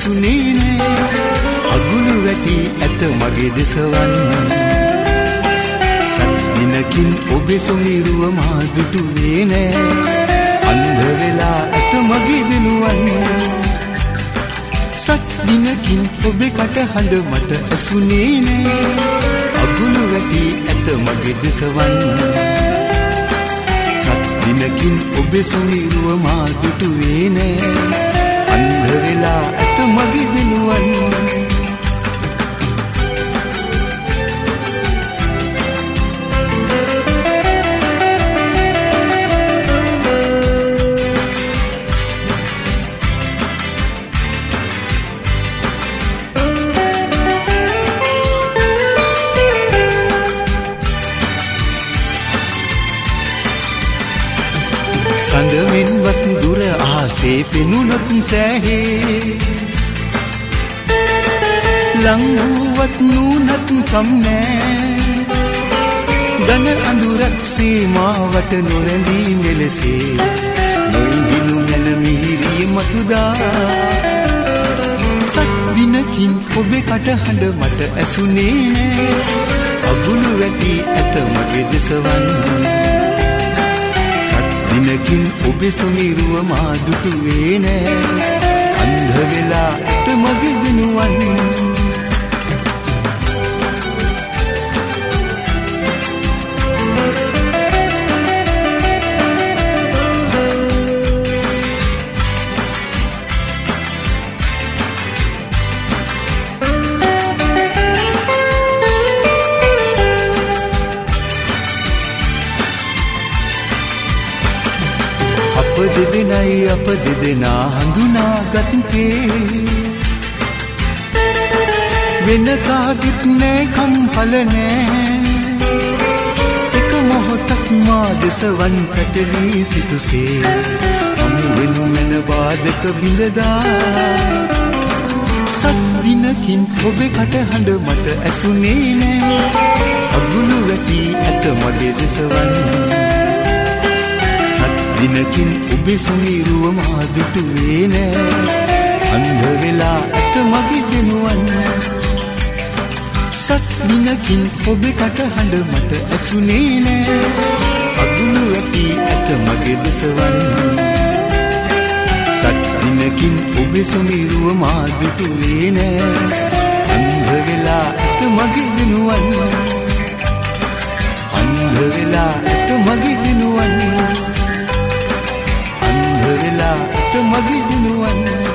ඇසුනේ නෑ අගුළු වැටි ඇත මගේ දෙසවන් සත් දිනකින් ඔබේ සොමිරුව මා දුටුවේ නෑ අන්ධ වෙලා ඇත මගේ දෙනුවන් සත් දිනකින් ඔබේ කටහඬ මට ඇසුනේ නෑ අගුළු වැටි ඇත මගේ දෙසවන් සත් දිනකින් ඔබේ සොමිරුව මා දුටුවේ නෑ අන්ධ වෙලා ඇත මගේ දෙනුවන් සඳවෙන්වත් දුර ආසේ පෙනුනොත් සෑහේ ලං වූවත් නූනත් කම් නෑ දන අඳුරක් සීමාවට නොරැඳී මෙලෙසේ නොඉඳිනු මැන මිහිරිය මතුදා සත් දිනකින් ඔබේ කටහඬ මට ඇසුනේ නෑ අගුළු වැටි ඇත මගේ දෙසවන් දිනකින් ඔබේ සොමිරුව මා දුටුවේ නෑ අන්ධ වෙලා ඇත මගේ දෙනුවන් අප දෙදෙනා හඳුනාගත්තේ වෙන කාගෙත් නෑ කම්පල නෑ එක මොහොතක් මා දෙසවන් පැටලී සිටුසේ හමුවෙනු මැන බාධක බිඳදා සත් දිනකින් ඔබේ කටහඬ මට ඇසුනේ නෑ අගුළු වැටි ඇත මගේ දෙසවන් දිනකින් ඔබේ සොමිරුව මා දුටුවේ නෑ අන්ධ වෙලා ඇත මගේ දෙනුවන් සත් දිනකින් ඔබේ කටහඬ මට ඇසුනේ නෑ අගුළු වැටි ඇත මගේ දෙසවන් සත් දිනකින් ඔබේ සොමිරුව මා දුටුවේ නෑ අන්ධ වෙලා ඇත මගේ දෙනුවන් අන්ධ වෙලා ඇත මගේ දෙනුවන් වෙලා ඇත මගේ දිනුවන්